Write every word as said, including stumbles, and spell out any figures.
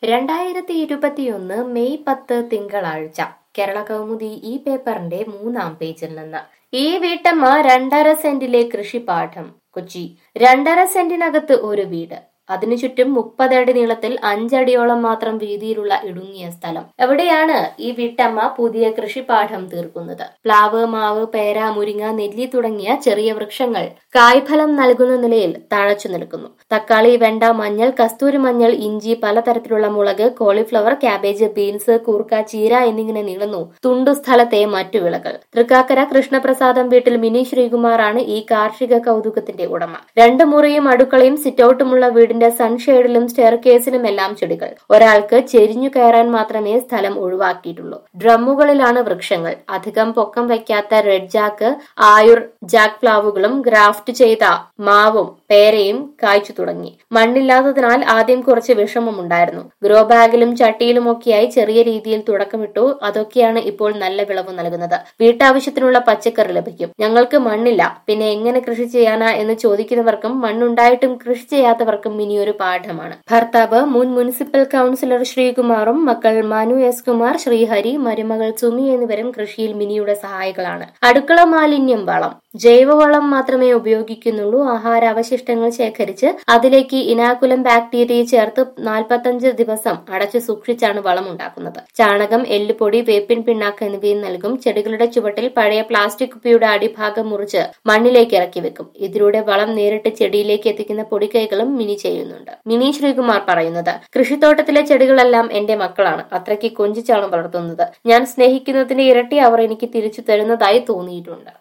രണ്ടായിരത്തി ഇരുപത്തിയൊന്ന് മെയ് പത്ത് തിങ്കളാഴ്ച കേരള കൗമുദി ഈ പേപ്പറിന്റെ മൂന്നാം പേജിൽ നിന്ന് ഈ വീട്ടമ്മ രണ്ടര സെന്റിലെ കൃഷിപ്പാഠം. കൊച്ചി. രണ്ടര സെന്റിനകത്ത് ഒരു വീട്, അതിനു ചുറ്റും മുപ്പതടി നീളത്തിൽ അഞ്ചടിയോളം മാത്രം വീതിയിലുള്ള ഇടുങ്ങിയ സ്ഥലം. എവിടെയാണ് ഈ വീട്ടമ്മ പുതിയ കൃഷിപ്പാഠം തീർക്കുന്നത്? പ്ലാവ്, മാവ്, പേര, മുരിങ്ങ, നെല്ലി തുടങ്ങിയ ചെറിയ വൃക്ഷങ്ങൾ കായ്ഫലം നൽകുന്ന നിലയിൽ തഴച്ചു നിൽക്കുന്നു. തക്കാളി, വെണ്ട, മഞ്ഞൾ, കസ്തൂരി മഞ്ഞൾ, ഇഞ്ചി, പലതരത്തിലുള്ള മുളക്, കോളിഫ്ലവർ, ക്യാബേജ്, ബീൻസ്, കൂർക്ക, ചീര എന്നിങ്ങനെ നീളുന്നു തുണ്ടു സ്ഥലത്തെ മറ്റു വിളകൾ. തൃക്കാക്കര കൃഷ്ണപ്രസാദം വീട്ടിൽ മിനി ശ്രീകുമാറാണ് ഈ കാർഷിക കൗതുകത്തിന്റെ ഉടമ. രണ്ട് മുറിയും അടുക്കളയും സിറ്റൌട്ടുമുള്ള വീടിന്റെ സൺഷെയ്ഡിലും സ്റ്റെയർകേസിലും എല്ലാം ചെടികൾ. ഒരാൾക്ക് ചെരിഞ്ഞു കയറാൻ മാത്രമേ സ്ഥലം ഒഴിവാക്കിയിട്ടുള്ളൂ. ഡ്രമ്മുകളിലാണ് വൃക്ഷങ്ങൾ. അധികം പൊക്കം വയ്ക്കാത്ത റെഡ് ജാക്ക്, ആയുർ ജാക്ക് പ്ലാവുകളും ഗ്രാഫ്റ്റ് ചെയ്ത മാവും പേരയും കായ്ച്ചു തുടങ്ങി. മണ്ണില്ലാത്തതിനാൽ ആദ്യം കുറച്ച് വിഷമമുണ്ടായിരുന്നു. ഗ്രോ ബാഗിലും ചട്ടിയിലുമൊക്കെയായി ചെറിയ രീതിയിൽ തുടക്കമിട്ടു. അതൊക്കെയാണ് ഇപ്പോൾ നല്ല വിളവ് നൽകുന്നത്. വീട്ടാവശ്യത്തിനുള്ള പച്ചക്കറി ലഭിക്കും. ഞങ്ങൾക്ക് മണ്ണില്ല, പിന്നെ എങ്ങനെ കൃഷി ചെയ്യാനാ എന്ന് ചോദിക്കുന്നവർക്കും മണ്ണുണ്ടായിട്ടും കൃഷി ചെയ്യാത്തവർക്കും ഇനിയൊരു പാഠമാണ്. ഭർത്താവ് മുൻ മുനിസിപ്പൽ കൌൺസിലർ ശ്രീകുമാറും മക്കൾ മനു എസ് കുമാർ, ശ്രീഹരി, മരുമകൾ സുമി എന്നിവരും കൃഷിയിൽ മിനിയുടെ സഹായികളാണ്. അടുക്കള മാലിന്യം വളം. ജൈവവളം മാത്രമേ ഉപയോഗിക്കുന്നുള്ളൂ. ആഹാരാവശിഷ്ടങ്ങൾ ശേഖരിച്ച് അതിലേക്ക് ഇനാക്കുലം ബാക്ടീരിയ ചേർത്ത് നാൽപ്പത്തഞ്ച് ദിവസം അടച്ചു സൂക്ഷിച്ചാണ് വളം ഉണ്ടാക്കുന്നത്. ചാണകം, എല്ലുപൊടി, വേപ്പിൻ പിണ്ണാക്ക് എന്നിവയും നൽകും. ചെടികളുടെ ചുവട്ടിൽ പഴയ പ്ലാസ്റ്റിക് കുപ്പിയുടെ അടിഭാഗം മുറിച്ച് മണ്ണിലേക്ക് ഇറക്കി വെക്കും. ഇതിലൂടെ വളം നേരിട്ട് ചെടിയിലേക്ക് എത്തിക്കുന്ന പൊടിക്കൈകളും മിനി ചെയ്യുന്നുണ്ട്. മിനി ശ്രീകുമാർ പറയുന്നത്, കൃഷിത്തോട്ടത്തിലെ ചെടികളെല്ലാം എന്റെ മക്കളാണ്. അത്രയ്ക്ക് കൊഞ്ചിച്ചാണ് വളർത്തുന്നത്. ഞാൻ സ്നേഹിക്കുന്നതിന്റെ ഇരട്ടി അവർ എനിക്ക് തിരിച്ചു തരുന്നതായി തോന്നിയിട്ടുണ്ട്.